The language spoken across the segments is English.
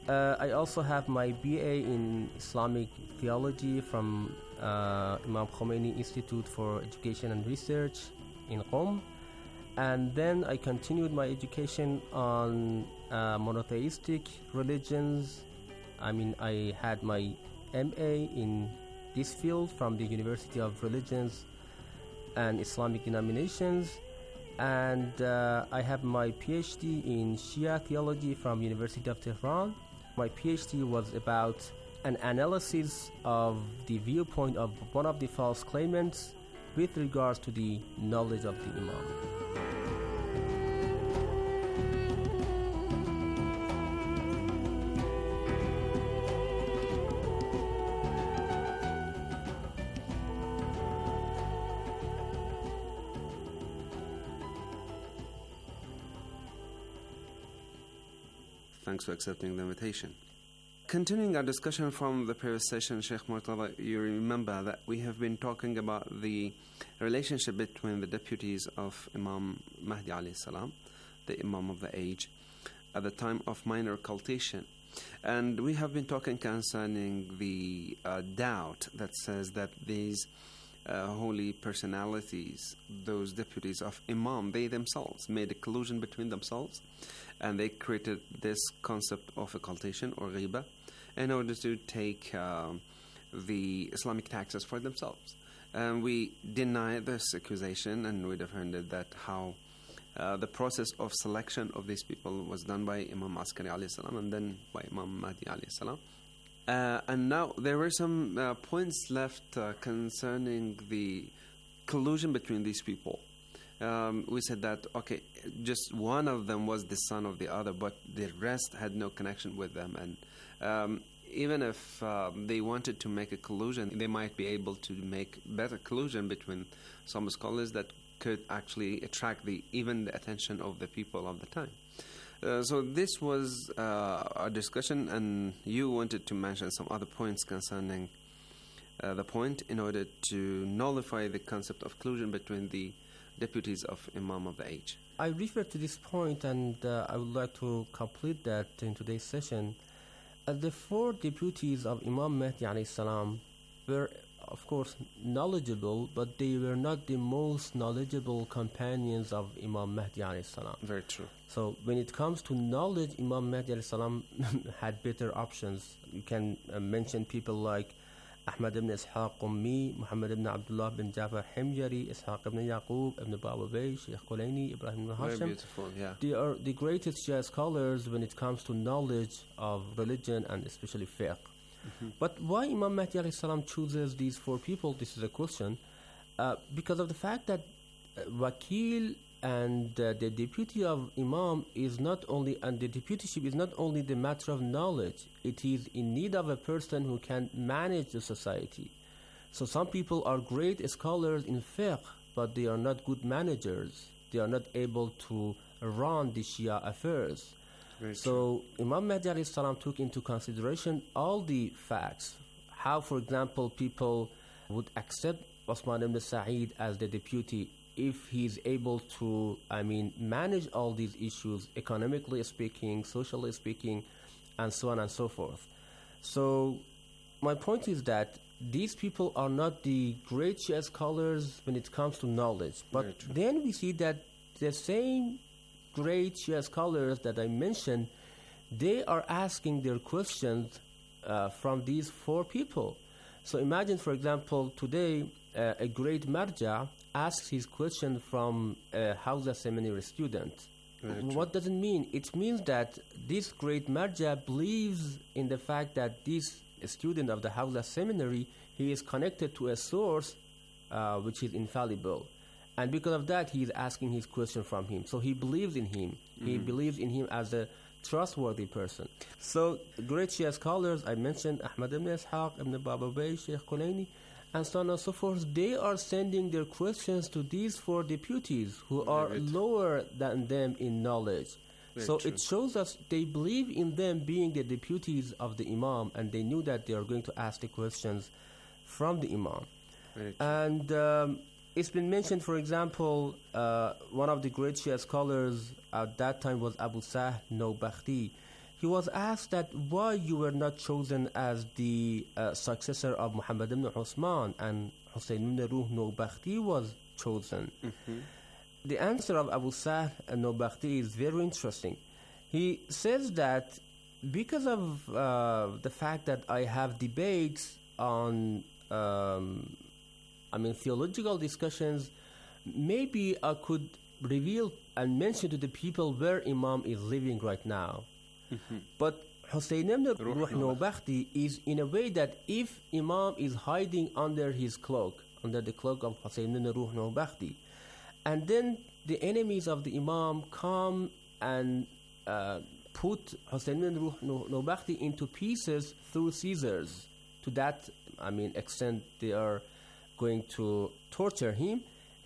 I also have my BA in Islamic Theology from Imam Khomeini Institute for Education and Research in Qom. And then I continued my education on monotheistic religions. I had my MA in this field from the University of Religions and Islamic Denominations. And I have my PhD in Shia Theology from University of Tehran. My PhD was about an analysis of the viewpoint of one of the false claimants with regards to the knowledge of the Imam. Thanks for accepting the invitation. Continuing our discussion from the previous session, Sheikh Murtada, you remember that we have been talking about the relationship between the deputies of Imam Mahdi alayhi salam, the Imam of the age, at the time of minor occultation. And we have been talking concerning the doubt that says that these holy personalities, those deputies of Imam, they themselves made a collusion between themselves, and they created this concept of occultation or ghiba in order to take the Islamic taxes for themselves. And we deny this accusation, and we defended that how the process of selection of these people was done by Imam Askari alayhi salam and then by Imam Mahdi alayhi salam. And now there were some points left concerning the collusion between these people. We said that, okay, just one of them was the son of the other, but the rest had no connection with them. And even if they wanted to make a collusion, they might be able to make better collusion between some scholars that could actually attract even the attention of the people of the time. So this was our discussion, and you wanted to mention some other points concerning the point in order to nullify the concept of collusion between the deputies of Imam of the age. I refer to this point, and I would like to complete that in today's session. The four deputies of Imam Mahdi alayhi salam were, of course, knowledgeable, but they were not the most knowledgeable companions of Imam Mahdi alayhi salam. Very true. So when it comes to knowledge, Imam Mahdi alayhi salam had better options. You can mention people like Ahmad ibn Ishaq Qummi, Muhammad ibn Abdullah bin Jafar Himyari, Ishaq ibn Yaqub, ibn Babawayh, Sheikh Kulaini, Ibrahim ibn Hashim. Very beautiful, yeah. They are the greatest Shia scholars when it comes to knowledge of religion and especially fiqh. Mm-hmm. But why Imam Mahdi alayhi salam chooses these four people? This is a question. Because of the fact that Wakil and the deputy of Imam is not only, and the deputyship is not only the matter of knowledge, it is in need of a person who can manage the society. So some people are great scholars in fiqh, but they are not good managers. They are not able to run the Shia affairs. So Imam Mahdi alayhi salam took into consideration all the facts. How, for example, people would accept Osman ibn Sa'id as the deputy if he's able to, manage all these issues, economically speaking, socially speaking, and so on and so forth. So my point is that these people are not the great Shia scholars when it comes to knowledge. But then we see that the same great Shia scholars that I mentioned, they are asking their questions from these four people. So imagine, for example, today a great marja asks his question from a Hawza seminary student. What does it mean? It means that this great marja believes in the fact that this student of the Hawza seminary, he is connected to a source which is infallible. And because of that, he is asking his question from him. So he believes in him. Mm-hmm. He believes in him as a trustworthy person. So great Shia scholars, I mentioned Ahmad ibn Ishaq, ibn Babawayh, Sheikh Kulaini, and so on and so forth, they are sending their questions to these four deputies who are lower than them in knowledge. So it shows us they believe in them being the deputies of the Imam, and they knew that they are going to ask the questions from the Imam. And it's been mentioned, for example, one of the great Shia scholars at that time was Abu Sahl Nawbakhti. he was asked that why you were not chosen as the successor of Muhammad ibn Uthman and Hussein ibn Ruh Nawbakhti was chosen. The answer of Abu Sahl al-Nawbakhti is very interesting. He says that because of the fact that I have debates on theological discussions, maybe I could reveal and mention to the people where Imam is living right now. But Hussein ibn Ruh Nawbakhti is in a way that if Imam is hiding under his cloak, under the cloak of Hussein ibn Ruh Nawbakhti, and then the enemies of the Imam come and put Hussein ibn Ruh Nawbakhti into pieces through scissors, to that extent they are going to torture him,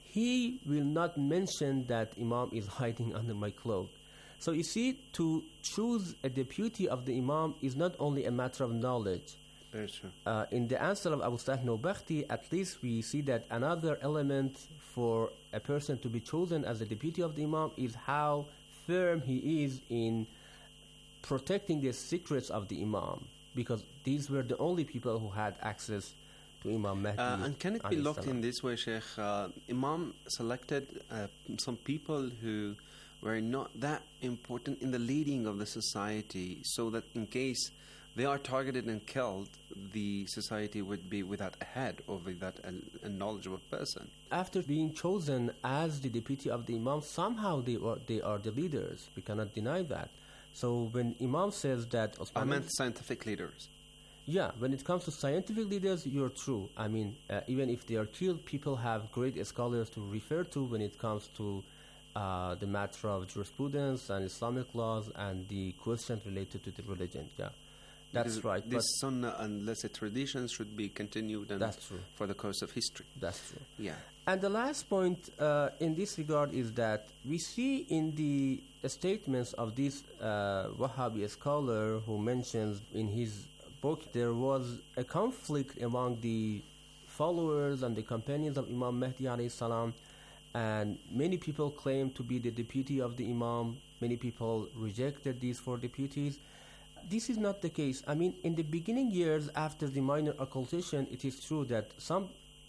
he will not mention that Imam is hiding under my cloak. So you see, to choose a deputy of the Imam is not only a matter of knowledge. Very true. In the answer of Abu Sahl al-Nawbakhti, at least we see that another element for a person to be chosen as the deputy of the Imam is how firm he is in protecting the secrets of the Imam, because these were the only people who had access to Imam Mahdi. And can it be looked in this way, Sheikh? Imam selected some people who were not that important in the leading of the society, so that in case they are targeted and killed, the society would be without a head or without a knowledgeable person. After being chosen as the deputy of the Imam, somehow they are the leaders. We cannot deny that. So when Imam says that... I meant scientific leaders. Yeah, when it comes to scientific leaders, you're true. Even if they are killed, people have great scholars to refer to when it comes to the matter of jurisprudence and Islamic laws and the questions related to the religion. Yeah, that's because right. This sunnah and let's say traditions should be continued and that's true. For the course of history. That's true. Yeah. And the last point in this regard is that we see in the statements of this Wahhabi scholar who mentions in his book there was a conflict among the followers and the companions of Imam Mahdi alayhi salam, and many people claim to be the deputy of the Imam. Many people rejected these four deputies. This is not the case. In the beginning years after the minor occultation, it is true that some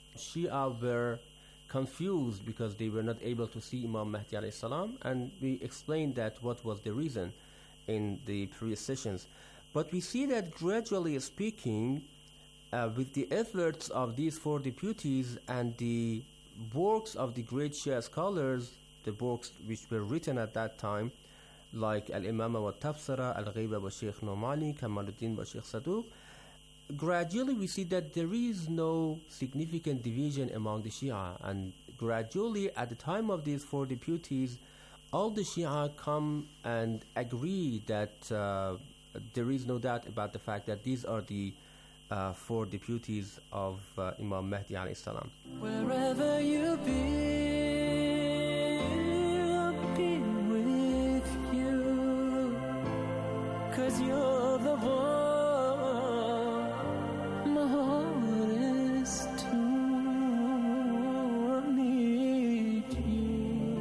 Shia were confused because they were not able to see Imam Mahdi alayhi salam, and we explained that what was the reason in the previous sessions. But we see that gradually speaking, with the efforts of these four deputies and the works of the great Shia scholars, the works which were written at that time, like Al-Imama wa Tafsira, Al-Ghaiba wa Sheikh Nomani, Kamaluddin wa Sheikh Saduq, gradually we see that there is no significant division among the Shia, and gradually at the time of these four deputies, all the Shia come and agree that there is no doubt about the fact that these are the four deputies of Imam Mahdi alayhi salam. Wherever you be, I'll be with you, 'cause you're the one my heart is to need you.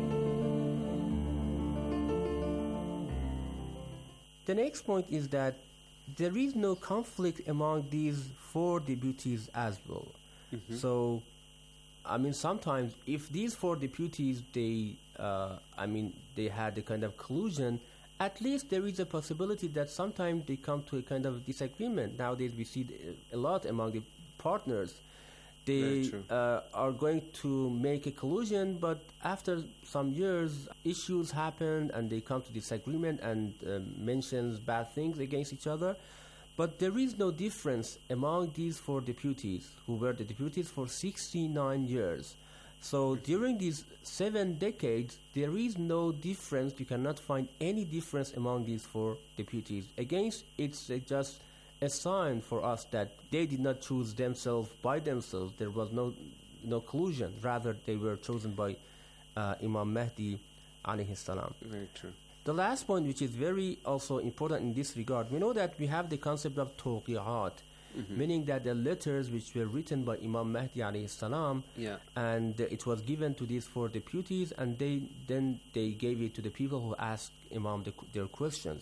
The next point is that there is no conflict among these four deputies as well. So, sometimes if these four deputies, they had a kind of collusion, at least there is a possibility that sometimes they come to a kind of disagreement. Nowadays we see a lot among the partners. They are going to make a collusion, but after some years, issues happen and they come to disagreement and mentions bad things against each other. But there is no difference among these four deputies, who were the deputies for 69 years. So during these 7 decades, there is no difference. You cannot find any difference among these four deputies. Again, it's just a sign for us that they did not choose themselves by themselves. There was no collusion. Rather, they were chosen by Imam Mahdi alayhi salam. Very true. The last point, which is very also important in this regard, we know that we have the concept of tawqi'at, meaning that the letters which were written by Imam Mahdi alayhi salam, and it was given to these four deputies, and they gave it to the people who asked Imam their questions.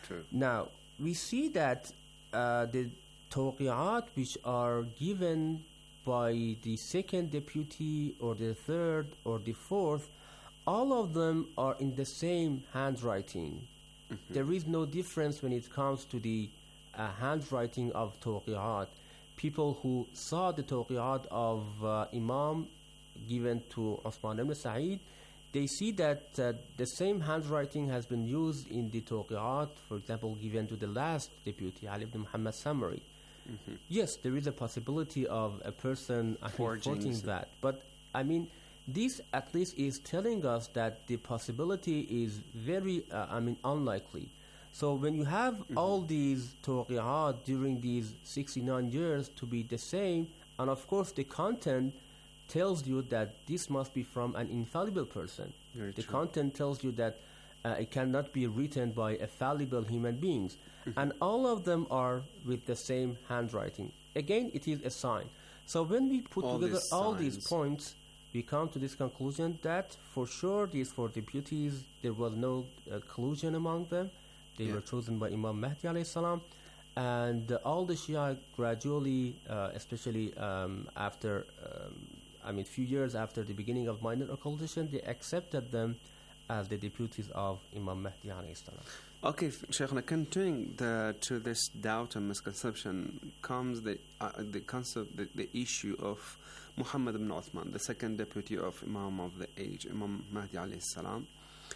True. Now, we see that the tawqi'at which are given by the second deputy or the third or the fourth, all of them are in the same handwriting. There is no difference when it comes to the handwriting of tawqi'at. People who saw the tawqi'at of Imam given to Osman ibn Sa'id, they see that the same handwriting has been used in the tawqi'at, for example, given to the last deputy, Ali ibn Muhammad Samari. Yes, there is a possibility of a person forging that. But, I mean, this at least is telling us that the possibility is very, unlikely. So when you have all these tawqi'at during these 69 years to be the same, and of course the content tells you that this must be from an infallible person. Very The true. content tells you that it cannot be written by a fallible human beings. And all of them are with the same handwriting. Again, it is a sign. So when we put All together these all these signs. points, we come to this conclusion that for sure these four deputies, there was no collusion among them. They Yeah. were chosen by Imam Mahdi alayhi salam. And all the Shia gradually, especially after, few years after the beginning of minor occultation, they accepted them as the deputies of Imam Mahdi alayhi salam. Okay, Shaykhna, continuing to this doubt and misconception comes the concept, the issue of Muhammad ibn Uthman, the second deputy of Imam of the age, Imam Mahdi alayhi salam.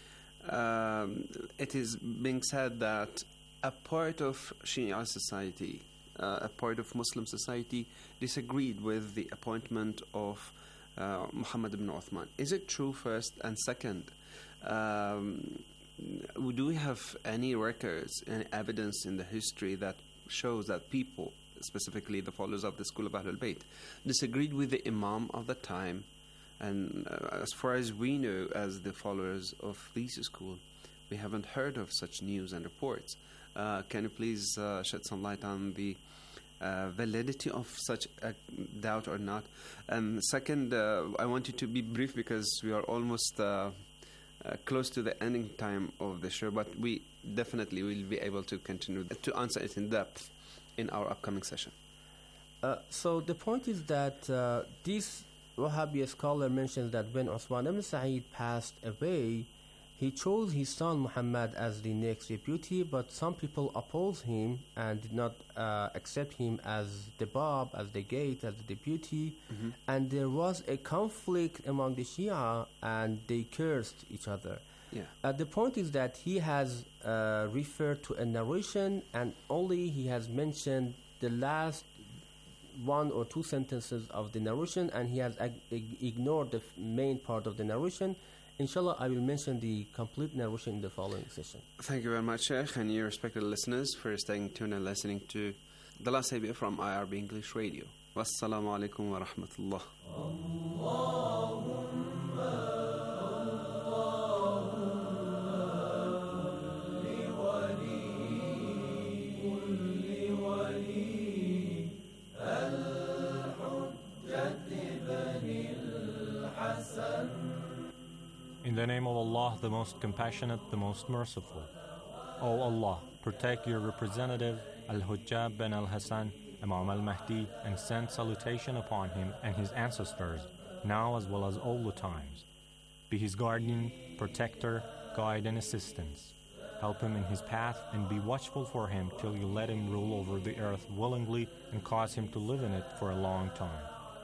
It is being said that a part of Shia society, a part of Muslim society, disagreed with the appointment of Muhammad ibn Uthman. Is it true, first? And second, do we have any records, any evidence in the history that shows that people, specifically the followers of the school of Ahlul Bayt, disagreed with the Imam of the time? And as far as we know, as the followers of this school, we haven't heard of such news and reports. Can you please shed some light on the validity of such a doubt or not? And second, I want you to be brief because we are almost close to the ending time of the show, but we definitely will be able to continue to answer it in depth in our upcoming session. So the point is that this Wahhabi scholar mentions that when Osman ibn Sa'id passed away, he chose his son Muhammad as the next deputy, but some people opposed him and did not accept him as the Bab, as the gate, as the deputy. And there was a conflict among the Shia and they cursed each other. Yeah. The point is that he has referred to a narration and only he has mentioned the last one or two sentences of the narration and he has ignored the main part of the narration. Inshallah, I will mention the complete narration in the following session. Thank you very much, Sheikh, and you respected listeners for staying tuned and listening to the last ABA from IRB English Radio. Wassalamu alaikum wa rahmatullah. In the name of Allah, the most compassionate, the most merciful. O Allah, protect your representative, Al-Hujjab bin Al-Hassan, Imam Al-Mahdi, and send salutation upon him and his ancestors, now as well as all the times. Be his guardian, protector, guide, and assistance. Help him in his path and be watchful for him till you let him rule over the earth willingly and cause him to live in it for a long time.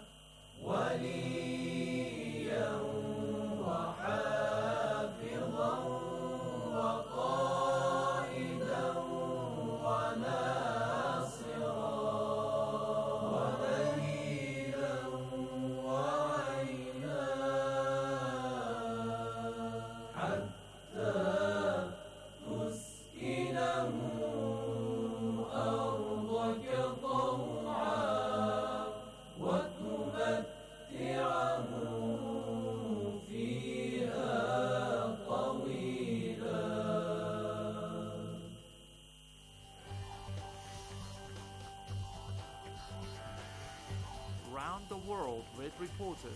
Round the world with reporters.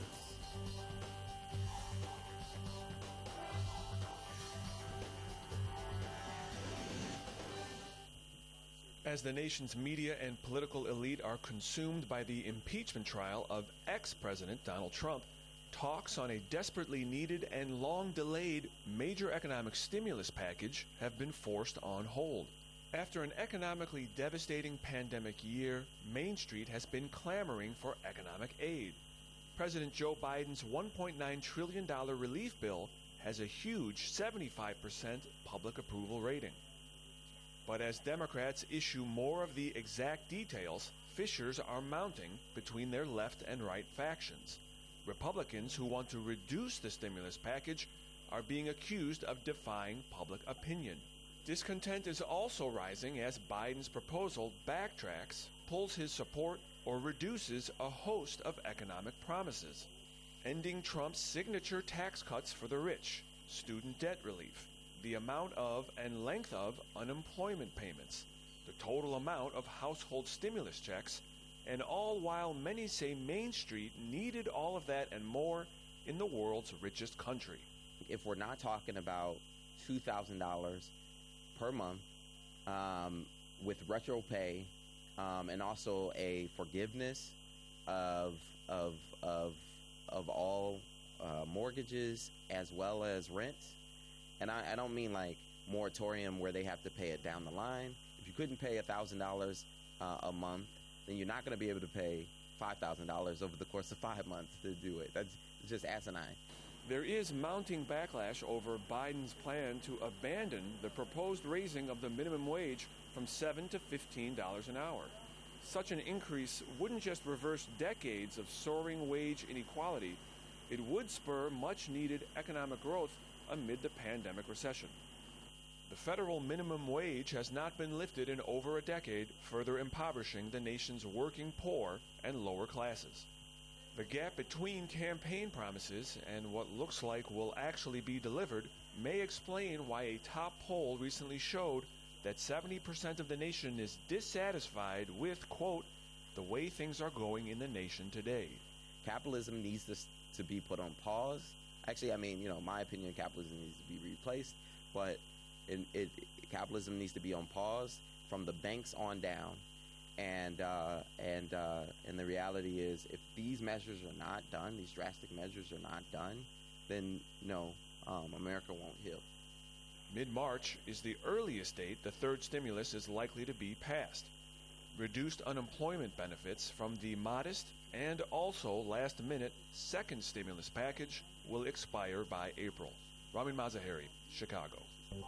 As the nation's media and political elite are consumed by the impeachment trial of ex-President Donald Trump, talks on a desperately needed and long-delayed major economic stimulus package have been forced on hold. After an economically devastating pandemic year, Main Street has been clamoring for economic aid. President Joe Biden's $1.9 trillion relief bill has a huge 75% public approval rating. But as Democrats issue more of the exact details, fissures are mounting between their left and right factions. Republicans who want to reduce the stimulus package are being accused of defying public opinion. Discontent is also rising as Biden's proposal backtracks, pulls his support, or reduces a host of economic promises. Ending Trump's signature tax cuts for the rich, student debt relief, the amount of and length of unemployment payments, the total amount of household stimulus checks, and all while many say Main Street needed all of that and more in the world's richest country. If we're not talking about $2,000 per month with retro pay and also a forgiveness of all mortgages as well as rent, and I don't mean like moratorium where they have to pay it down the line. If you couldn't pay $1,000 a month, then you're not going to be able to pay $5,000 over the course of 5 months to do it. That's just asinine. There is mounting backlash over Biden's plan to abandon the proposed raising of the minimum wage from $7 to $15 an hour. Such an increase wouldn't just reverse decades of soaring wage inequality, it would spur much-needed economic growth amid the pandemic recession. The federal minimum wage has not been lifted in over a decade, further impoverishing the nation's working poor and lower classes. The gap between campaign promises and what looks like will actually be delivered may explain why a top poll recently showed that 70% of the nation is dissatisfied with, quote, the way things are going in the nation today. Capitalism needs to be put on pause. Actually, my opinion, capitalism needs to be replaced, but capitalism needs to be on pause from the banks on down. And the reality is, if these measures are not done, these drastic measures are not done, then no, America won't heal. Mid-March is the earliest date the third stimulus is likely to be passed. Reduced unemployment benefits from the modest and also last-minute second stimulus package will expire by April. Ramin Mazaheri, Chicago.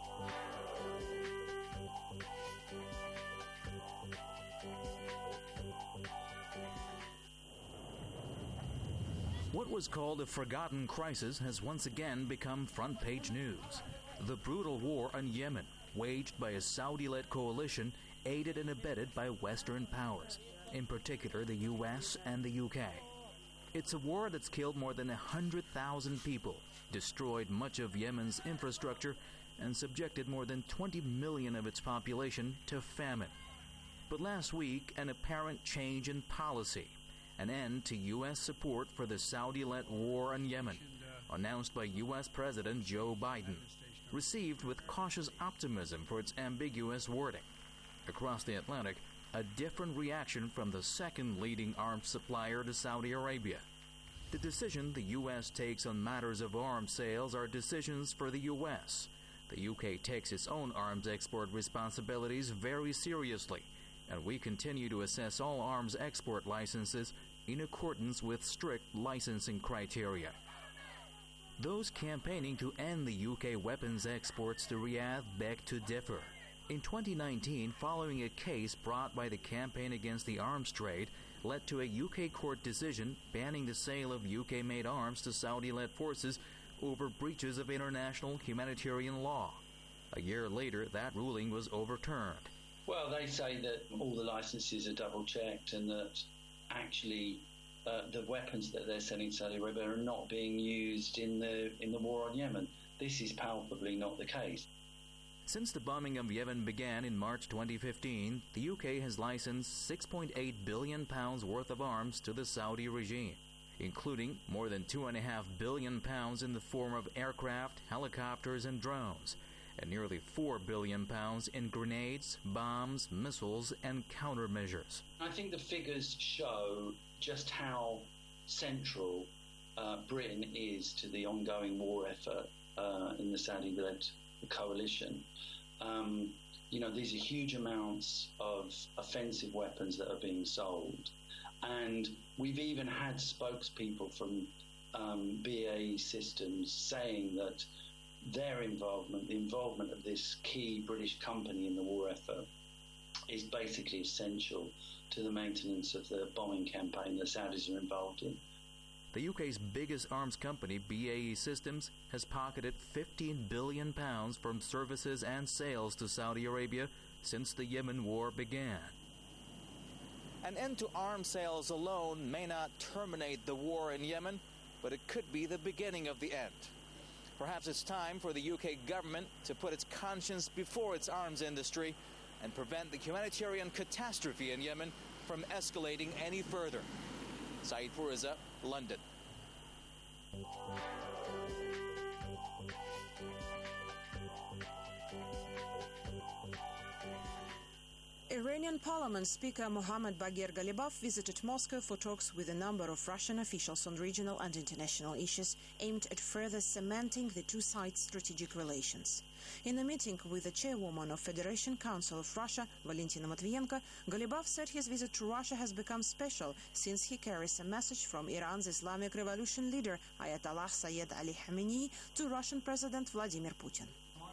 What was called a forgotten crisis has once again become front-page news. The brutal war on Yemen, waged by a Saudi-led coalition aided and abetted by Western powers, in particular the U.S. and the U.K. It's a war that's killed more than 100,000 people, destroyed much of Yemen's infrastructure, and subjected more than 20 million of its population to famine. But last week, an apparent change in policy, an end to U.S. support for the Saudi-led war on Yemen, announced by U.S. President Joe Biden, received with cautious optimism for its ambiguous wording. Across the Atlantic, a different reaction from the second leading arms supplier to Saudi Arabia. The decision the U.S. takes on matters of arms sales are decisions for the U.S. The U.K. takes its own arms export responsibilities very seriously, and we continue to assess all arms export licenses in accordance with strict licensing criteria. Those campaigning to end the UK weapons exports to Riyadh beg to differ. In 2019, following a case brought by the Campaign Against the Arms Trade, led to a UK court decision banning the sale of UK-made arms to Saudi-led forces over breaches of international humanitarian law. A year later, that ruling was overturned. Well, they say that all the licenses are double-checked and that actually the weapons that they're selling to Saudi Arabia are not being used in the war on Yemen. This is palpably not the case. Since the bombing of Yemen began in March 2015, the UK has licensed £6.8 billion worth of arms to the Saudi regime, including more than £2.5 billion in the form of aircraft, helicopters, and drones, and nearly £4 billion in grenades, bombs, missiles, and countermeasures. I think the figures show just how central Britain is to the ongoing war effort in the Saudi-led coalition. These are huge amounts of offensive weapons that are being sold. And we've even had spokespeople from BAE Systems saying that their involvement, the involvement of this key British company in the war effort, is basically essential to the maintenance of the bombing campaign the Saudis are involved in. The UK's biggest arms company, BAE Systems, has pocketed £15 billion from services and sales to Saudi Arabia since the Yemen war began. An end to arms sales alone may not terminate the war in Yemen, but it could be the beginning of the end. Perhaps it's time for the UK government to put its conscience before its arms industry and prevent the humanitarian catastrophe in Yemen from escalating any further. Saeed Fourizza, London. Iranian Parliament Speaker Mohammad Bagher Ghalibaf visited Moscow for talks with a number of Russian officials on regional and international issues aimed at further cementing the two sides' strategic relations. In a meeting with the chairwoman of Federation Council of Russia, Valentina Matvienko, Ghalibaf said his visit to Russia has become special since he carries a message from Iran's Islamic Revolution leader Ayatollah Sayyid Ali Khamenei to Russian President Vladimir Putin.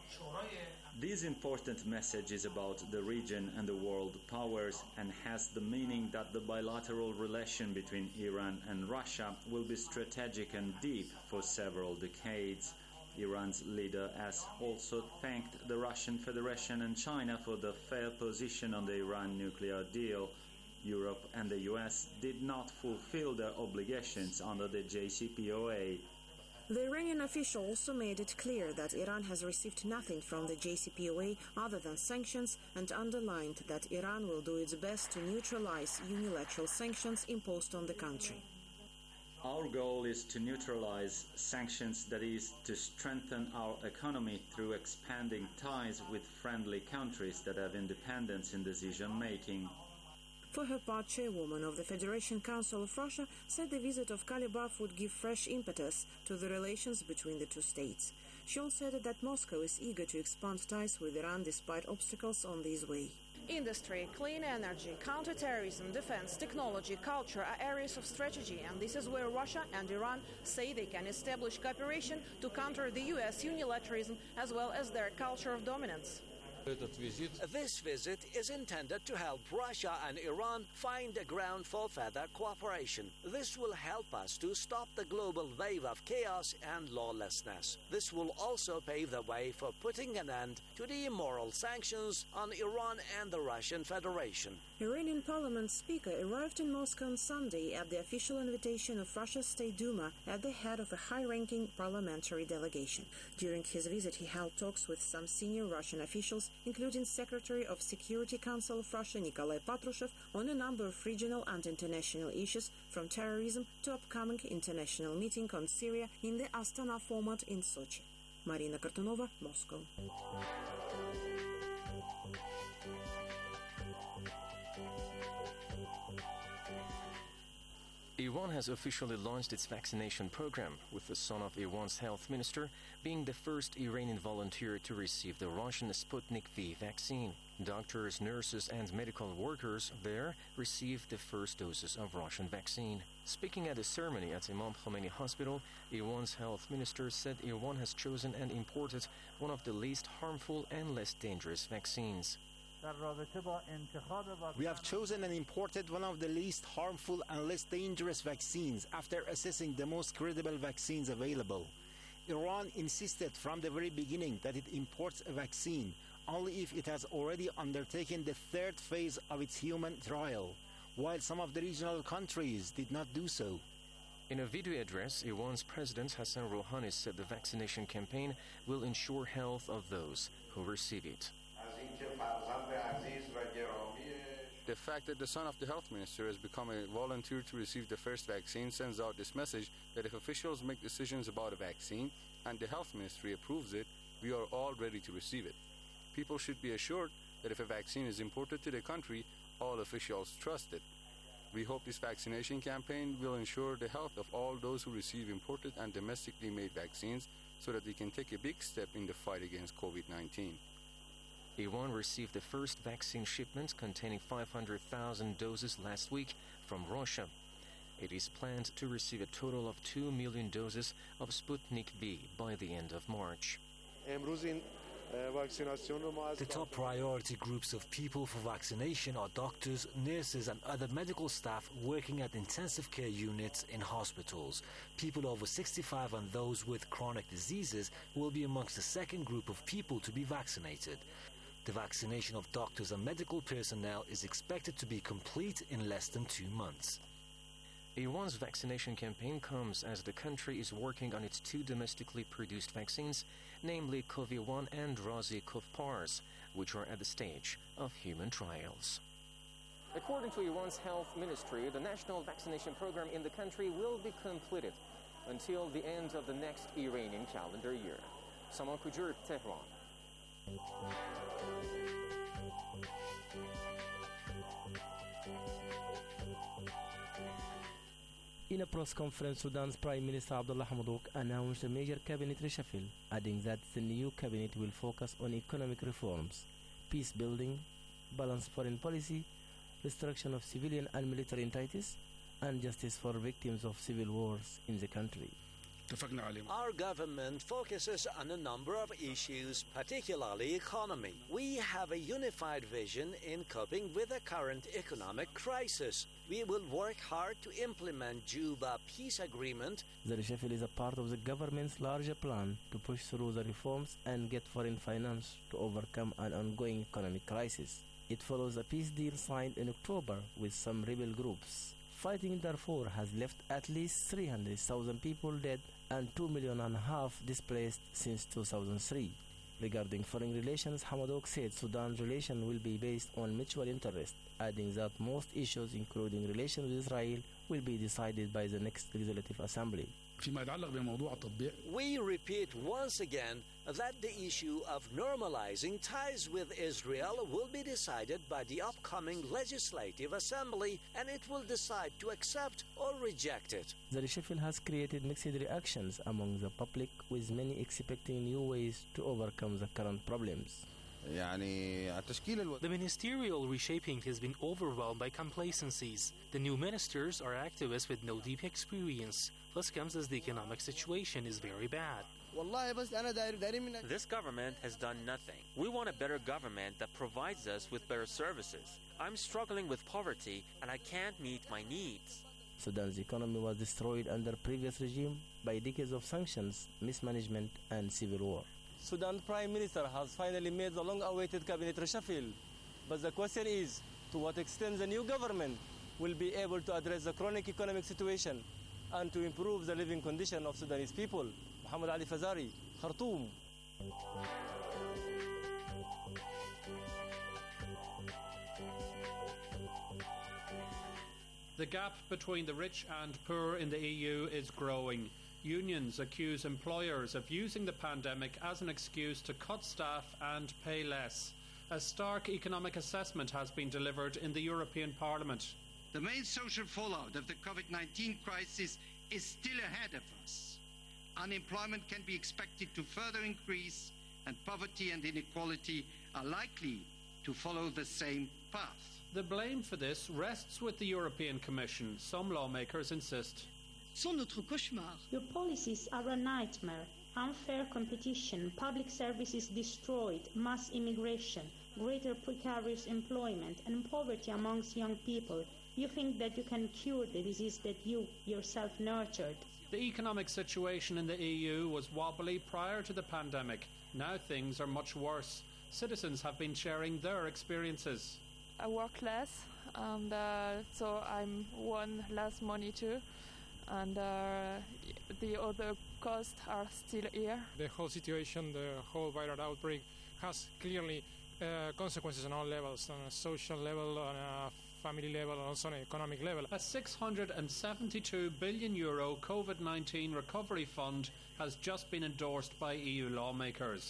This important message is about the region and the world powers and has the meaning that the bilateral relation between Iran and Russia will be strategic and deep for several decades. Iran's leader has also thanked the Russian Federation and China for the fair position on the Iran nuclear deal. Europe and the US did not fulfill their obligations under the JCPOA. The Iranian official also made it clear that Iran has received nothing from the JCPOA other than sanctions and underlined that Iran will do its best to neutralize unilateral sanctions imposed on the country. Our goal is to neutralize sanctions, that is, to strengthen our economy through expanding ties with friendly countries that have independence in decision-making. For her part, chairwoman of the Federation Council of Russia said the visit of Ghalibaf would give fresh impetus to the relations between the two states. She also added that Moscow is eager to expand ties with Iran despite obstacles on this way. Industry, clean energy, counterterrorism, defense, technology, culture are areas of strategy, and this is where Russia and Iran say they can establish cooperation to counter the U.S. unilateralism as well as their culture of dominance. This visit is intended to help Russia and Iran find a ground for further cooperation. This will help us to stop the global wave of chaos and lawlessness. This will also pave the way for putting an end to the immoral sanctions on Iran and the Russian Federation. Iranian Parliament Speaker arrived in Moscow on Sunday at the official invitation of Russia's State Duma at the head of a high-ranking parliamentary delegation. During his visit, he held talks with some senior Russian officials, including Secretary of Security Council of Russia Nikolai Patrushev, on a number of regional and international issues, from terrorism to upcoming international meeting on Syria in the Astana format in Sochi. Marina Kartunova, Moscow. Iran has officially launched its vaccination program, with the son of Iran's health minister being the first Iranian volunteer to receive the Russian Sputnik V vaccine. Doctors, nurses, and medical workers there received the first doses of Russian vaccine. Speaking at a ceremony at Imam Khomeini Hospital, Iran's health minister said Iran has chosen and imported one of the least harmful and less dangerous vaccines. We have chosen and imported one of the least harmful and less dangerous vaccines after assessing the most credible vaccines available. Iran insisted from the very beginning that it imports a vaccine only if it has already undertaken the third phase of its human trial, while some of the regional countries did not do so. In a video address, Iran's President Hassan Rouhani said the vaccination campaign will ensure health of those who receive it. The fact that the son of the health minister has become a volunteer to receive the first vaccine sends out this message that if officials make decisions about a vaccine and the health ministry approves it, we are all ready to receive it. People should be assured that if a vaccine is imported to the country, all officials trust it. We hope this vaccination campaign will ensure the health of all those who receive imported and domestically made vaccines so that they can take a big step in the fight against COVID-19. Iran received the first vaccine shipment containing 500,000 doses last week from Russia. It is planned to receive a total of 2 million doses of Sputnik V by the end of March. The top priority groups of people for vaccination are doctors, nurses and other medical staff working at intensive care units in hospitals. People over 65 and those with chronic diseases will be amongst the second group of people to be vaccinated. The vaccination of doctors and medical personnel is expected to be complete in less than 2 months. Iran's vaccination campaign comes as the country is working on its 2 domestically produced vaccines, namely Cov1 and Razi-Cov-Pars, which are at the stage of human trials. According to Iran's health ministry, the national vaccination program in the country will be completed until the end of the next Iranian calendar year. Saman Kujur, Tehran. In a press conference, Sudan's Prime Minister Abdullah Hamdok announced a major cabinet reshuffle, adding that the new cabinet will focus on economic reforms, peace building, balanced foreign policy, restriction of civilian and military entities, and justice for victims of civil wars in the country. Our government focuses on a number of issues, particularly economy. We have a unified vision in coping with the current economic crisis. We will work hard to implement Juba peace agreement. The reshuffle is a part of the government's larger plan to push through the reforms and get foreign finance to overcome an ongoing economic crisis. It follows a peace deal signed in October with some rebel groups. Fighting in Darfur has left at least 300,000 people dead and 2.5 million displaced since 2003. Regarding foreign relations, Hamdok said Sudan's relation will be based on mutual interest, adding that most issues, including relations with Israel, will be decided by the next Legislative Assembly. We repeat once again that the issue of normalizing ties with Israel will be decided by the upcoming Legislative Assembly, and it will decide to accept or reject it. The reshuffle has created mixed reactions among the public, with many expecting new ways to overcome the current problems. The ministerial reshaping has been overwhelmed by complacencies. The new ministers are activists with no deep experience. Plus comes as the economic situation is very bad. This government has done nothing. We want a better government that provides us with better services. I'm struggling with poverty and I can't meet my needs. Sudan's economy was destroyed under previous regime by decades of sanctions, mismanagement and civil war. Sudan's Prime Minister has finally made the long-awaited cabinet reshuffle. But the question is, to what extent the new government will be able to address the chronic economic situation and to improve the living condition of Sudanese people. Muhammad Ali Fazari, Khartoum. The gap between the rich and poor in the EU is growing. Unions accuse employers of using the pandemic as an excuse to cut staff and pay less. A stark economic assessment has been delivered in the European Parliament. The main social fallout of the COVID-19 crisis is still ahead of us. Unemployment can be expected to further increase, and poverty and inequality are likely to follow the same path. The blame for this rests with the European Commission. Some lawmakers insist. Your policies are a nightmare. Unfair competition, public services destroyed, mass immigration, greater precarious employment, and poverty amongst young people. You think that you can cure the disease that you yourself nurtured. The economic situation in the EU was wobbly prior to the pandemic. Now things are much worse. Citizens have been sharing their experiences. I work less, and so I'm won less money too. And the other costs are still here. The whole situation, the whole viral outbreak, has clearly consequences on all levels, on a social level, on a family level, and also on an economic level. A €672 billion COVID-19 recovery fund has just been endorsed by EU lawmakers.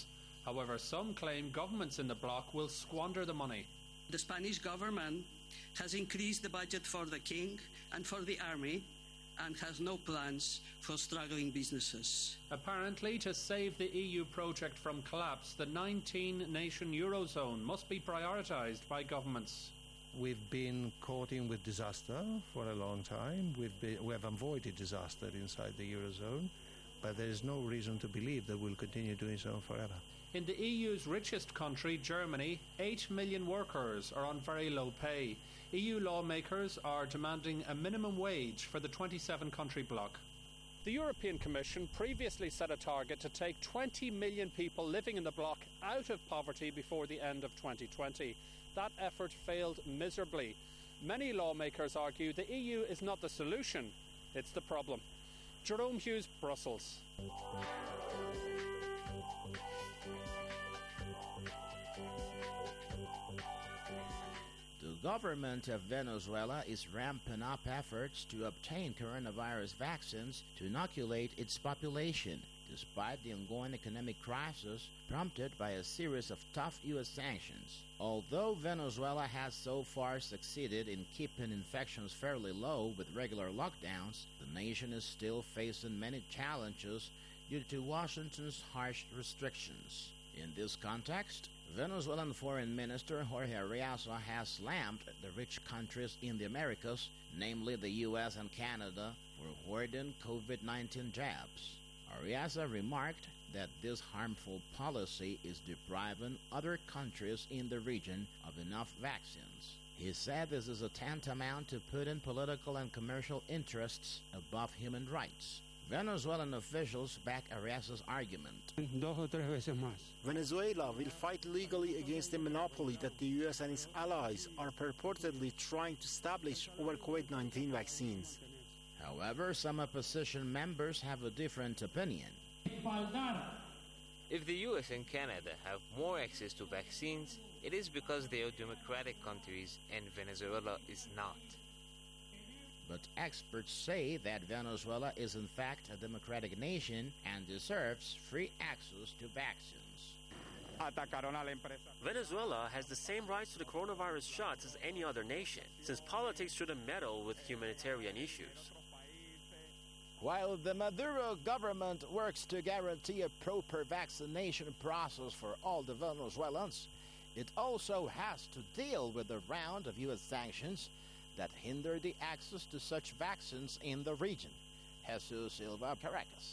However, some claim governments in the bloc will squander the money. The Spanish government has increased the budget for the king and for the army and has no plans for struggling businesses. Apparently, to save the EU project from collapse, the 19-nation Eurozone must be prioritised by governments. We've been courting with disaster for a long time. We have avoided disaster inside the Eurozone, but there is no reason to believe that we'll continue doing so forever. In the EU's richest country, Germany, 8 million workers are on very low pay. EU lawmakers are demanding a minimum wage for the 27-country bloc. The European Commission previously set a target to take 20 million people living in the bloc out of poverty before the end of 2020. That effort failed miserably. Many lawmakers argue the EU is not the solution, it's the problem. Jerome Hughes, Brussels. The government of Venezuela is ramping up efforts to obtain coronavirus vaccines to inoculate its population, despite the ongoing economic crisis prompted by a series of tough U.S. sanctions. Although Venezuela has so far succeeded in keeping infections fairly low with regular lockdowns, the nation is still facing many challenges due to Washington's harsh restrictions. In this context, Venezuelan Foreign Minister Jorge Arreaza has slammed the rich countries in the Americas, namely the U.S. and Canada, for hoarding COVID-19 jabs. Arreaza remarked that this harmful policy is depriving other countries in the region of enough vaccines. He said this is a tantamount to putting political and commercial interests above human rights. Venezuelan officials back Arreaza's argument. Venezuela will fight legally against the monopoly that the U.S. and its allies are purportedly trying to establish over COVID-19 vaccines. However, some opposition members have a different opinion. If the U.S. and Canada have more access to vaccines, it is because they are democratic countries and Venezuela is not. But experts say that Venezuela is in fact a democratic nation and deserves free access to vaccines. Venezuela has the same rights to the coronavirus shots as any other nation, since politics shouldn't meddle with humanitarian issues. While the Maduro government works to guarantee a proper vaccination process for all the Venezuelans, it also has to deal with a round of U.S. sanctions that hinder the access to such vaccines in the region. Jesus Silva, Caracas.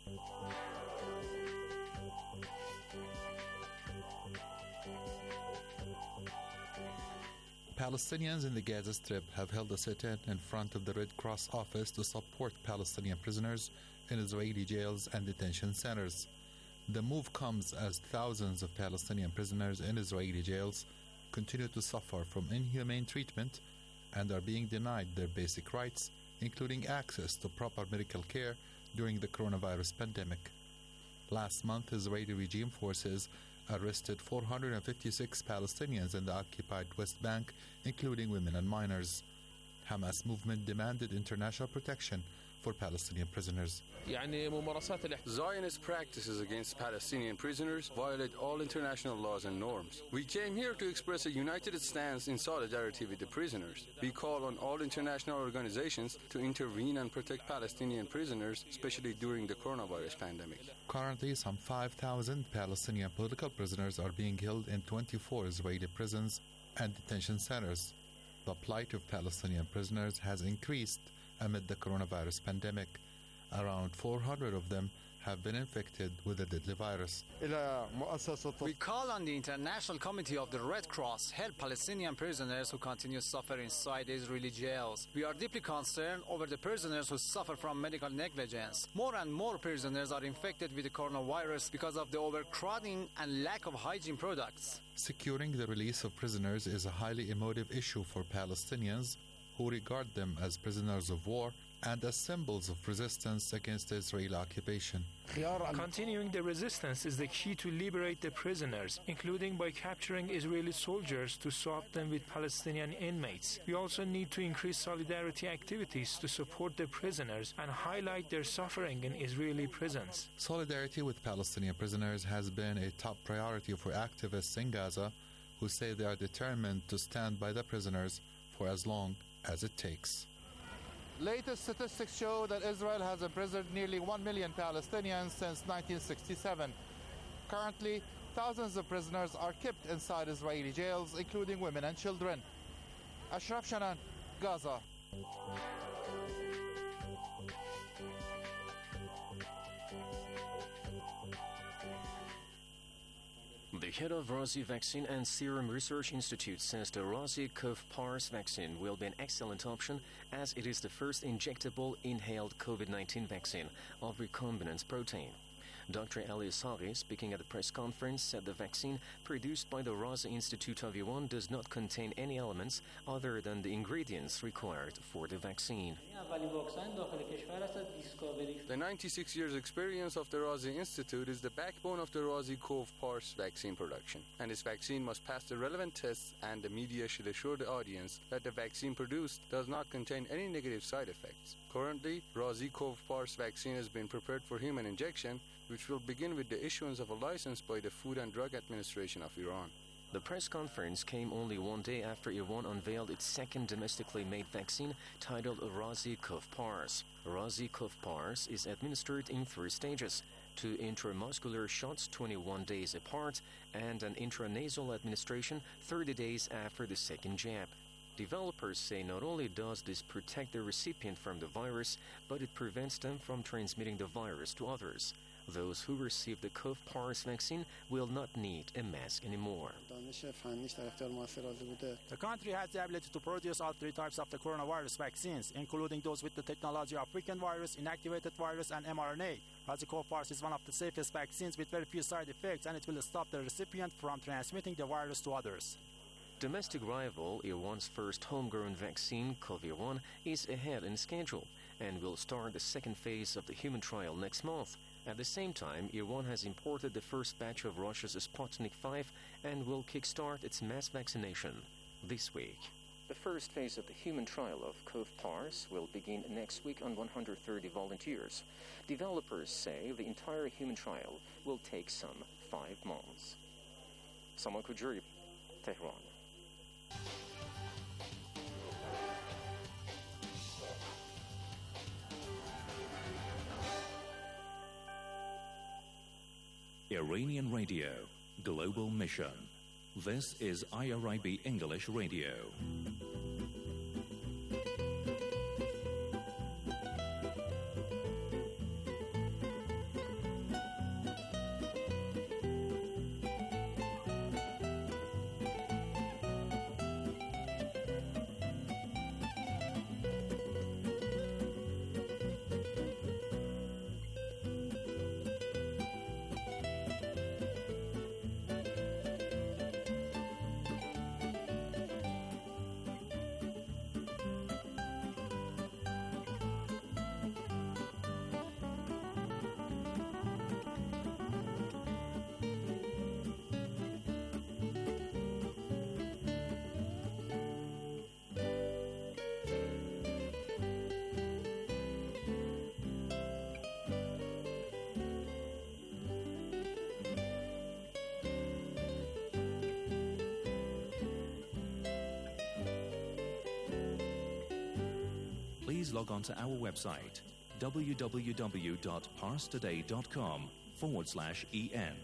Palestinians in the Gaza Strip have held a sit-in in front of the Red Cross office to support Palestinian prisoners in Israeli jails and detention centers. The move comes as thousands of Palestinian prisoners in Israeli jails continue to suffer from inhumane treatment and are being denied their basic rights, including access to proper medical care during the coronavirus pandemic. Last month, Israeli regime forces arrested 456 Palestinians in the occupied West Bank, including women and minors. Hamas movement demanded international protection for Palestinian prisoners. Zionist practices against Palestinian prisoners violate all international laws and norms. We came here to express a united stance in solidarity with the prisoners. We call on all international organizations to intervene and protect Palestinian prisoners, especially during the coronavirus pandemic. Currently, some 5,000 Palestinian political prisoners are being held in 24 Israeli prisons and detention centers. The plight of Palestinian prisoners has increased amid the coronavirus pandemic. Around 400 of them have been infected with the deadly virus. We call on the International Committee of the Red Cross help Palestinian prisoners who continue suffering inside Israeli jails. We are deeply concerned over the prisoners who suffer from medical negligence. More and more prisoners are infected with the coronavirus because of the overcrowding and lack of hygiene products. Securing the release of prisoners is a highly emotive issue for Palestinians who regard them as prisoners of war and as symbols of resistance against the Israeli occupation. Continuing the resistance is the key to liberate the prisoners, including by capturing Israeli soldiers to swap them with Palestinian inmates. We also need to increase solidarity activities to support the prisoners and highlight their suffering in Israeli prisons. Solidarity with Palestinian prisoners has been a top priority for activists in Gaza, who say they are determined to stand by the prisoners for as long as it takes. Latest statistics show that Israel has imprisoned nearly 1 million Palestinians since 1967. Currently, thousands of prisoners are kept inside Israeli jails, including women and children. Ashraf Shanan, Gaza. The head of Razi Vaccine and Serum Research Institute says the Razi Cov-Pars vaccine will be an excellent option as it is the first injectable inhaled COVID-19 vaccine of recombinant protein. Dr. Ali Sari, speaking at the press conference, said the vaccine produced by the Razi Institute of Iran does not contain any elements other than the ingredients required for the vaccine. The 96 years experience of the Razi Institute is the backbone of the Razi Cov-Pars vaccine production, and this vaccine must pass the relevant tests, and the media should assure the audience that the vaccine produced does not contain any negative side effects. Currently, Razi Cov-Pars vaccine has been prepared for human injection, which will begin with the issuance of a license by the Food and Drug Administration of Iran. The press conference came only one day after Iran unveiled its second domestically made vaccine titled Razi Cov-Pars. Razi Cov-Pars is administered in 3 stages: 2 intramuscular shots 21 days apart and an intranasal administration 30 days after the second jab. Developers say not only does this protect the recipient from the virus, but it prevents them from transmitting the virus to others. Those who receive the Cov-Pars vaccine will not need a mask anymore. The country has the ability to produce all 3 types of the coronavirus vaccines, including those with the technology of weakened virus, inactivated virus, and mRNA. Razi Cov-Pars is one of the safest vaccines with very few side effects, and it will stop the recipient from transmitting the virus to others. Domestic rival Iran's first homegrown vaccine, Coviran, is ahead in schedule and will start the second phase of the human trial next month. At the same time, Iran has imported the first batch of Russia's Sputnik V and will kickstart its mass vaccination this week. The first phase of the human trial of Cov-Pars will begin next week on 130 volunteers. Developers say the entire human trial will take some 5 months. Saman Kujuri, Tehran. Iranian Radio, Global Mission. This is IRIB English Radio. Please log on to our website, www.parstoday.com/en.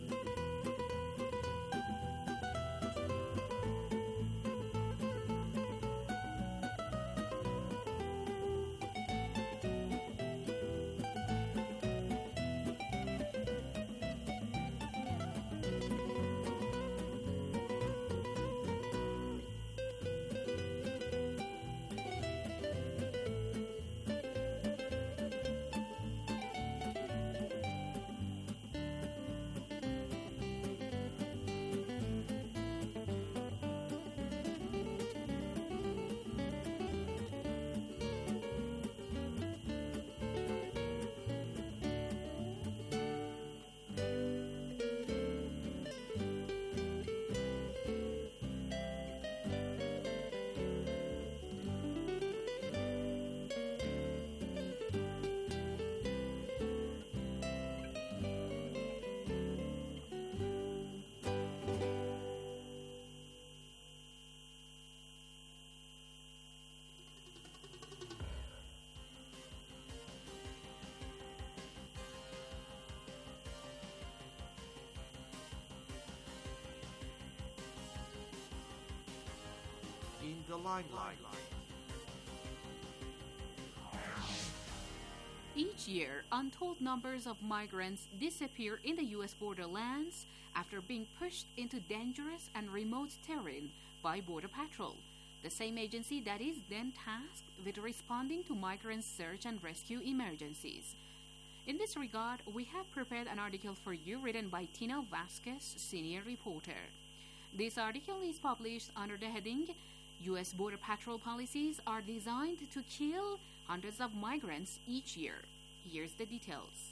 the limelight. Each year, untold numbers of migrants disappear in the U.S. borderlands after being pushed into dangerous and remote terrain by Border Patrol, the same agency that is then tasked with responding to migrant search and rescue emergencies. In this regard, we have prepared an article for you written by Tina Vasquez, senior reporter. This article is published under the heading, U.S. Border Patrol policies are designed to kill hundreds of migrants each year. Here's the details.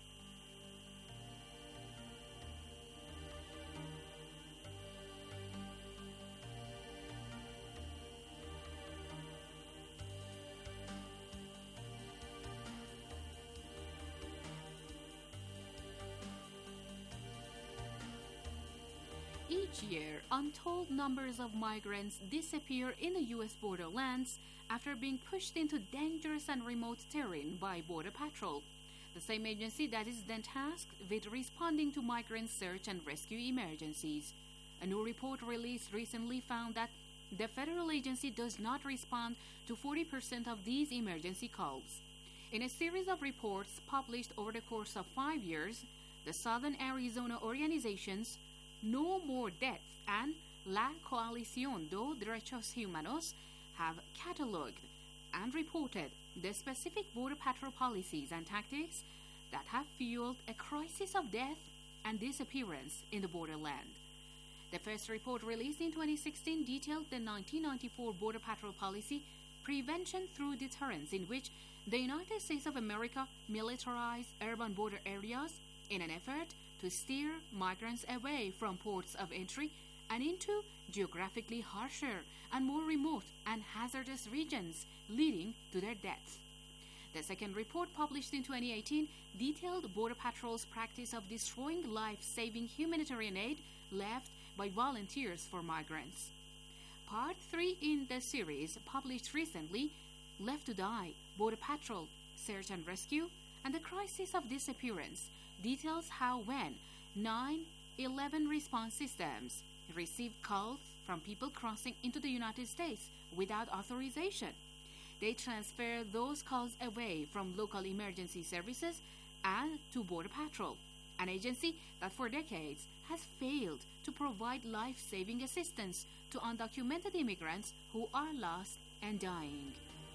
Each year, untold numbers of migrants disappear in the U.S. borderlands after being pushed into dangerous and remote terrain by Border Patrol, the same agency that is then tasked with responding to migrant search and rescue emergencies. A new report released recently found that the federal agency does not respond to 40% of these emergency calls. In a series of reports published over the course of 5 years, the Southern Arizona organizations No More Deaths and La Coalición de Derechos Humanos have catalogued and reported the specific Border Patrol policies and tactics that have fueled a crisis of death and disappearance in the borderland. The first report, released in 2016, detailed the 1994 Border Patrol policy, Prevention Through Deterrence, in which the United States of America militarized urban border areas in an effort to steer migrants away from ports of entry and into geographically harsher and more remote and hazardous regions, leading to their deaths. The second report, published in 2018, detailed Border Patrol's practice of destroying life-saving humanitarian aid left by volunteers for migrants. Part 3 in the series, published recently, Left to Die, Border Patrol, Search and Rescue, and the Crisis of Disappearance, details how when 9/11 response systems received calls from people crossing into the United States without authorization, they transfer those calls away from local emergency services and to Border Patrol, an agency that for decades has failed to provide life-saving assistance to undocumented immigrants who are lost and dying.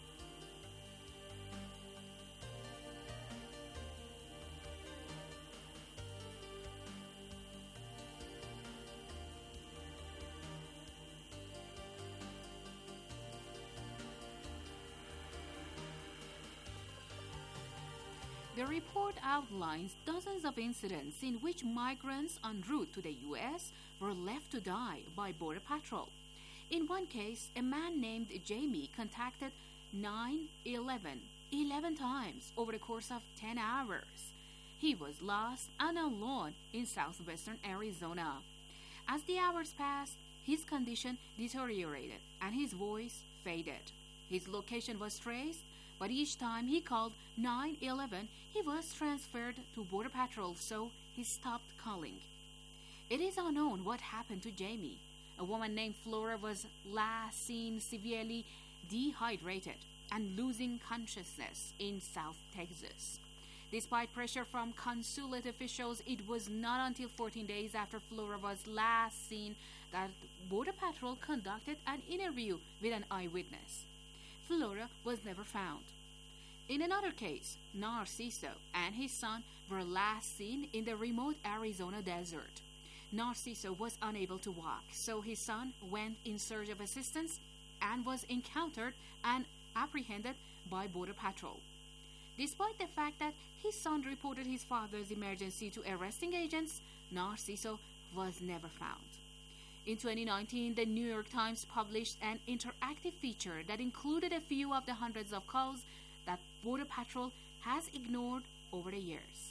The report outlines dozens of incidents in which migrants en route to the U.S. were left to die by Border Patrol. In one case, a man named Jamie contacted 911 11 times over the course of 10 hours. He was lost and alone in southwestern Arizona. As the hours passed, his condition deteriorated and his voice faded. His location was traced, but each time he called 911, he was transferred to Border Patrol, so he stopped calling. It is unknown what happened to Jamie. A woman named Flora was last seen severely dehydrated and losing consciousness in South Texas. Despite pressure from consulate officials, it was not until 14 days after Flora was last seen that Border Patrol conducted an interview with an eyewitness. Flora was never found. In another case, Narciso and his son were last seen in the remote Arizona desert. Narciso was unable to walk, so his son went in search of assistance and was encountered and apprehended by Border Patrol. Despite the fact that his son reported his father's emergency to arresting agents, Narciso was never found. In 2019, the New York Times published an interactive feature that included a few of the hundreds of calls that Border Patrol has ignored over the years.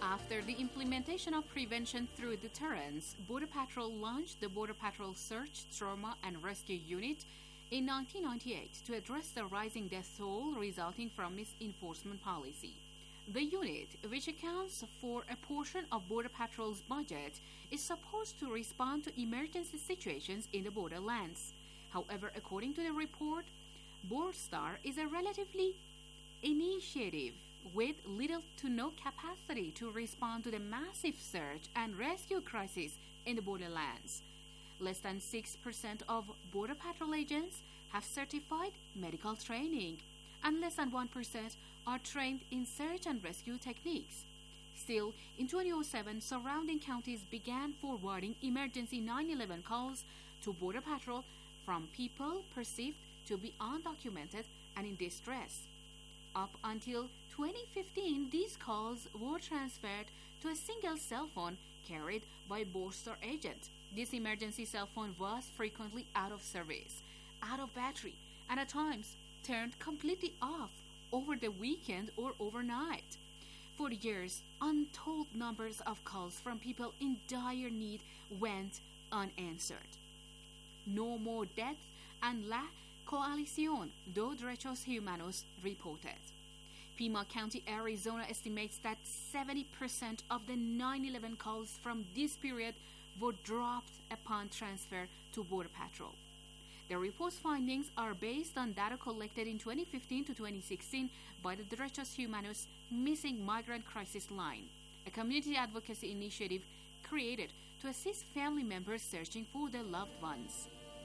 After the implementation of prevention through deterrence, Border Patrol launched the Border Patrol Search, Trauma and Rescue Unit in 1998 to address the rising death toll resulting from its enforcement policy. The unit, which accounts for a portion of Border Patrol's budget, is supposed to respond to emergency situations in the borderlands. However, according to the report, BORSTAR is a relatively initiative with little to no capacity to respond to the massive search and rescue crisis in the borderlands. Less than 6% of Border Patrol agents have certified medical training, and less than 1% are trained in search and rescue techniques. Still, in 2007, surrounding counties began forwarding emergency 911 calls to Border Patrol from people perceived to be undocumented and in distress. Up until 2015, these calls were transferred to a single cell phone carried by BORSTAR agent. This emergency cell phone was frequently out of service, out of battery, and at times turned completely off over the weekend or overnight. For years, untold numbers of calls from people in dire need went unanswered. No More Deaths and La Coalición de Derechos Humanos reported. Pima County, Arizona estimates that 70% of the 911 calls from this period were dropped upon transfer to Border Patrol. The report's findings are based on data collected in 2015 to 2016 by the Derechos Humanos Missing Migrant Crisis Line, a community advocacy initiative created to assist family members searching for their loved ones.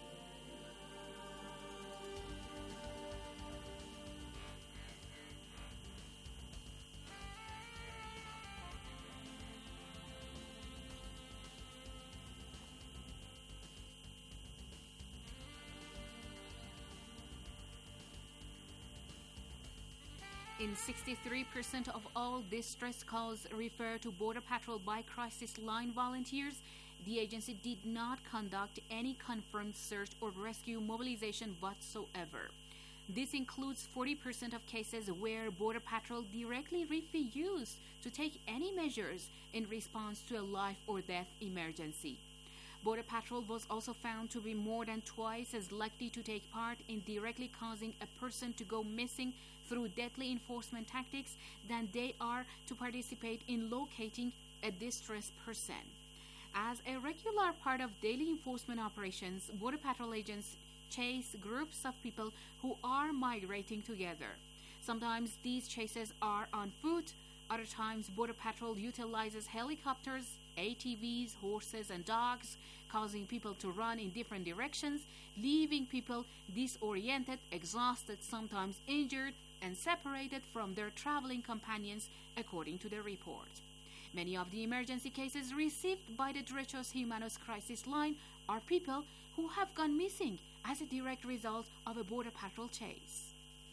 In 63% of all distress calls referred to Border Patrol by crisis line volunteers, the agency did not conduct any confirmed search or rescue mobilization whatsoever. This includes 40% of cases where Border Patrol directly refused to take any measures in response to a life or death emergency. Border Patrol was also found to be more than twice as likely to take part in directly causing a person to go missing through deadly enforcement tactics than they are to participate in locating a distressed person. As a regular part of daily enforcement operations, Border Patrol agents chase groups of people who are migrating together. Sometimes these chases are on foot, other times Border Patrol utilizes helicopters, ATVs, horses, and dogs, causing people to run in different directions, leaving people disoriented, exhausted, sometimes injured, and separated from their traveling companions, according to the report. Many of the emergency cases received by the Derechos Humanos Crisis Line are people who have gone missing as a direct result of a Border Patrol chase.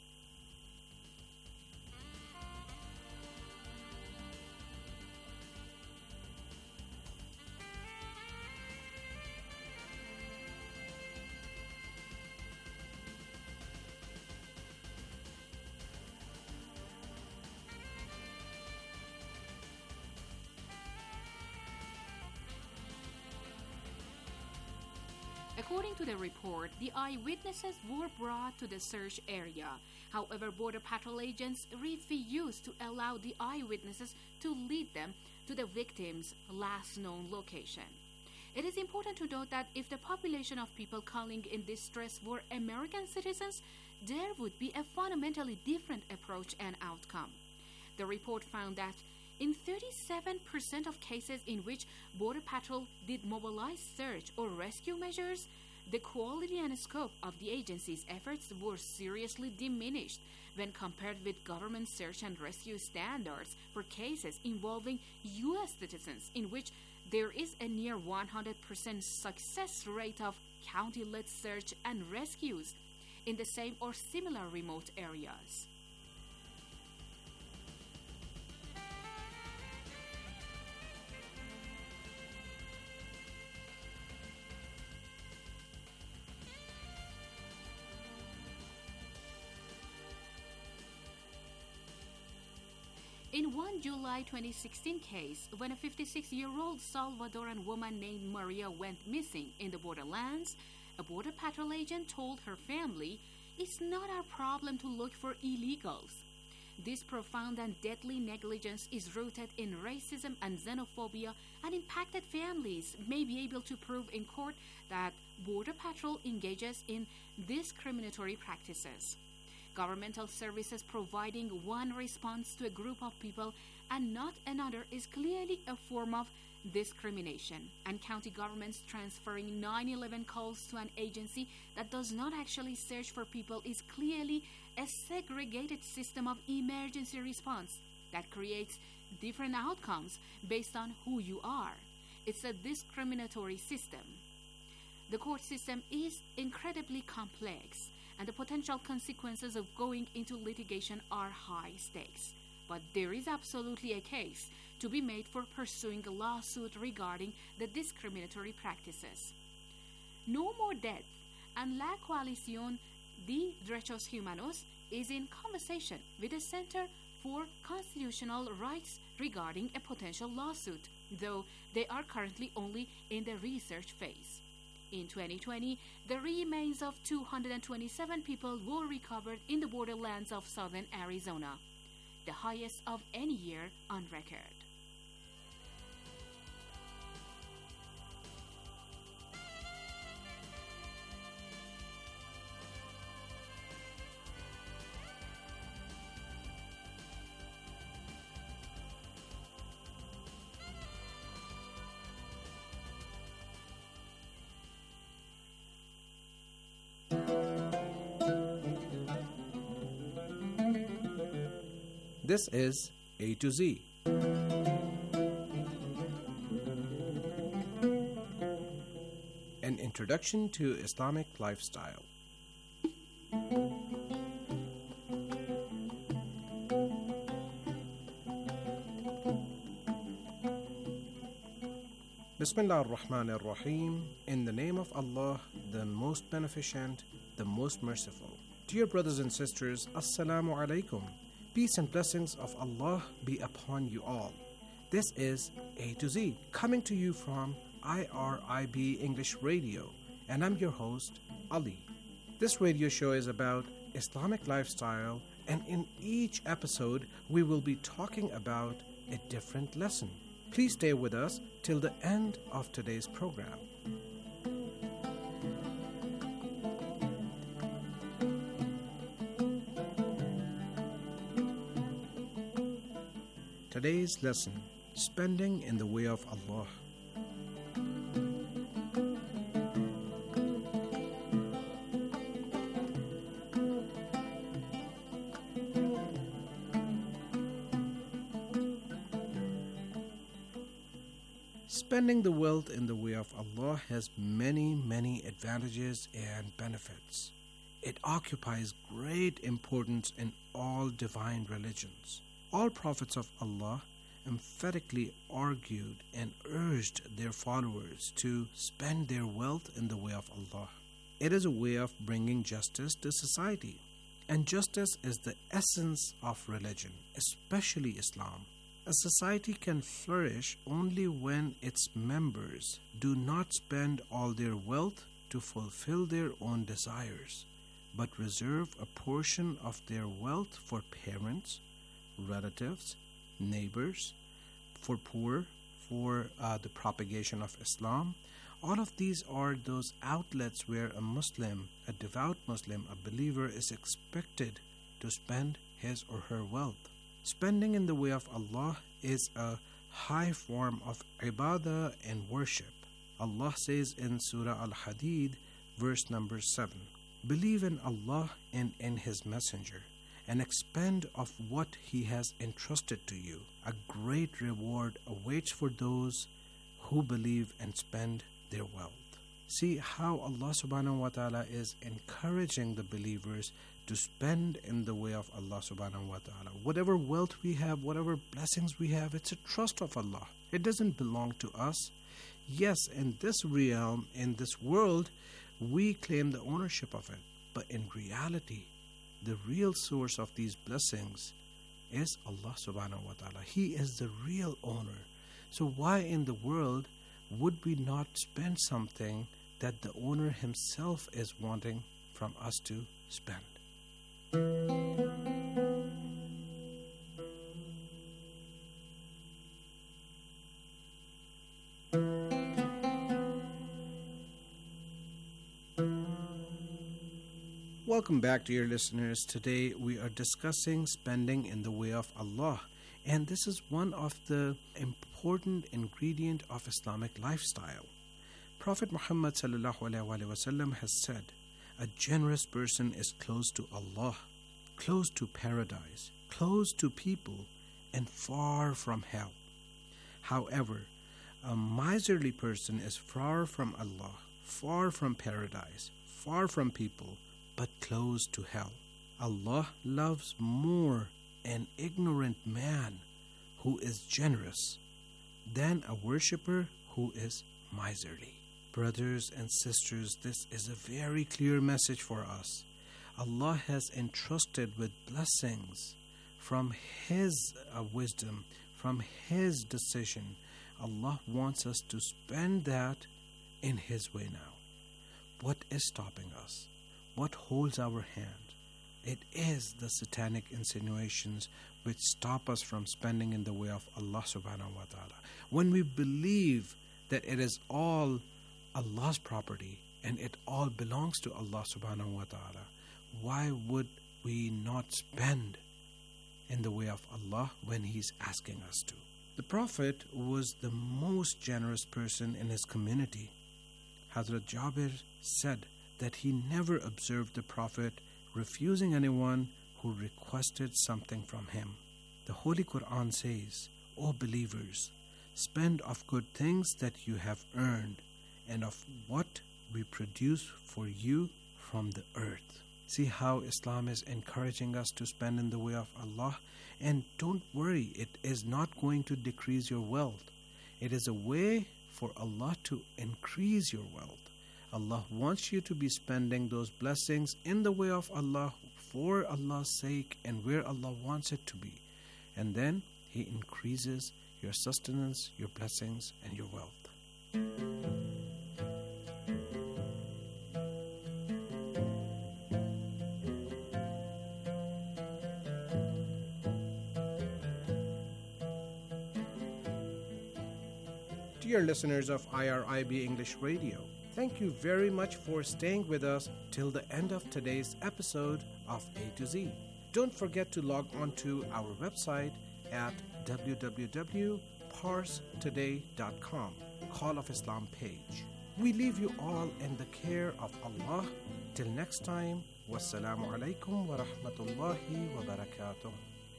According to the report, the eyewitnesses were brought to the search area. However, Border Patrol agents refused to allow the eyewitnesses to lead them to the victim's last known location. It is important to note that if the population of people calling in distress were American citizens, there would be a fundamentally different approach and outcome. The report found that in 37% of cases in which Border Patrol did mobilize search or rescue measures, the quality and scope of the agency's efforts were seriously diminished when compared with government search and rescue standards for cases involving U.S. citizens, in which there is a near 100% success rate of county-led search and rescues in the same or similar remote areas. In one July 2016 case, when a 56-year-old Salvadoran woman named Maria went missing in the borderlands, a Border Patrol agent told her family, "It's not our problem to look for illegals." This profound and deadly negligence is rooted in racism and xenophobia, and impacted families may be able to prove in court that Border Patrol engages in discriminatory practices. Governmental services providing one response to a group of people and not another is clearly a form of discrimination, and county governments transferring 911 calls to an agency that does not actually search for people is clearly a segregated system of emergency response that creates different outcomes based on who you are. It's a discriminatory system. The court system is incredibly complex, and the potential consequences of going into litigation are high stakes. But there is absolutely a case to be made for pursuing a lawsuit regarding the discriminatory practices. No More Death and La Coalición de Derechos Humanos is in conversation with the Center for Constitutional Rights regarding a potential lawsuit, though they are currently only in the research phase. In 2020, the remains of 227 people were recovered in the borderlands of southern Arizona, the highest of any year on record. This is A to Z. An introduction to Islamic lifestyle. Bismillah ar-Rahman ar-Rahim. In the name of Allah, the most beneficent, the most merciful. Dear brothers and sisters, Assalamu alaikum. Peace and blessings of Allah be upon you all. This is A to Z, coming to you from IRIB English Radio, and I'm your host, Ali. This radio show is about Islamic lifestyle, and in each episode we will be talking about a different lesson. Please stay with us till the end of today's program. Today's lesson, spending in the way of Allah. Spending the wealth in the way of Allah has many advantages and benefits. It occupies great importance in all divine religions. All prophets of Allah emphatically argued and urged their followers to spend their wealth in the way of Allah. It is a way of bringing justice to society, and justice is the essence of religion, especially Islam. A society can flourish only when its members do not spend all their wealth to fulfill their own desires, but reserve a portion of their wealth for parents, relatives, neighbors, for poor, for the propagation of Islam. All of these are those outlets where a Muslim, a devout Muslim, a believer is expected to spend his or her wealth. Spending in the way of Allah is a high form of ibadah and worship. Allah says in Surah Al-Hadid, verse number 7, "Believe in Allah and in His Messenger, and expend of what He has entrusted to you. A great reward awaits for those who believe and spend their wealth." See how Allah subhanahu wa ta'ala is encouraging the believers to spend in the way of Allah subhanahu wa ta'ala. Whatever wealth we have, whatever blessings we have, it's a trust of Allah. It doesn't belong to us. Yes, in this realm, in this world, we claim the ownership of it. But in reality, the real source of these blessings is Allah subhanahu wa ta'ala. He is the real owner. So why in the world would we not spend something that the owner himself is wanting from us to spend? Welcome back, dear listeners. Today we are discussing spending in the way of Allah, and this is one of the important ingredient of Islamic lifestyle. Prophet Muhammad ﷺ has said, a generous person is close to Allah, close to paradise, close to people, and far from hell. However, a miserly person is far from Allah, far from paradise, far from people, but close to hell. Allah loves more an ignorant man who is generous than a worshipper who is miserly. Brothers and sisters, this is a very clear message for us. Allah has entrusted with blessings from His wisdom, from His decision. Allah wants us to spend that in His way now. What is stopping us? What holds our hand? It is the satanic insinuations which stop us from spending in the way of Allah subhanahu wa ta'ala. When we believe that it is all Allah's property and it all belongs to Allah subhanahu wa ta'ala, why would we not spend in the way of Allah when He's asking us to? The Prophet was the most generous person in his community. Hazrat Jabir said that he never observed the Prophet refusing anyone who requested something from him. The Holy Quran says, O believers, spend of good things that you have earned and of what we produce for you from the earth. See how Islam is encouraging us to spend in the way of Allah. And don't worry, it is not going to decrease your wealth. It is a way for Allah to increase your wealth. Allah wants you to be spending those blessings in the way of Allah for Allah's sake and where Allah wants it to be. And then He increases your sustenance, your blessings, and your wealth. Dear listeners of IRIB English Radio, thank you very much for staying with us till the end of today's episode of A to Z. Don't forget to log on to our website at www.parstoday.com, Call of Islam page. We leave you all in the care of Allah. Till next time, wassalamu alaikum wa rahmatullahi wa barakatuh.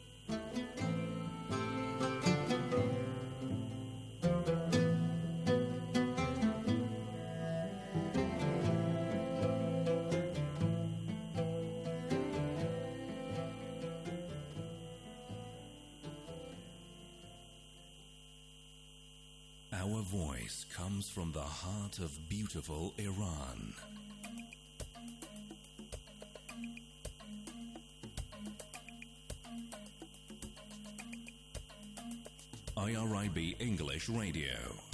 Our voice comes from the heart of beautiful Iran. IRIB English Radio.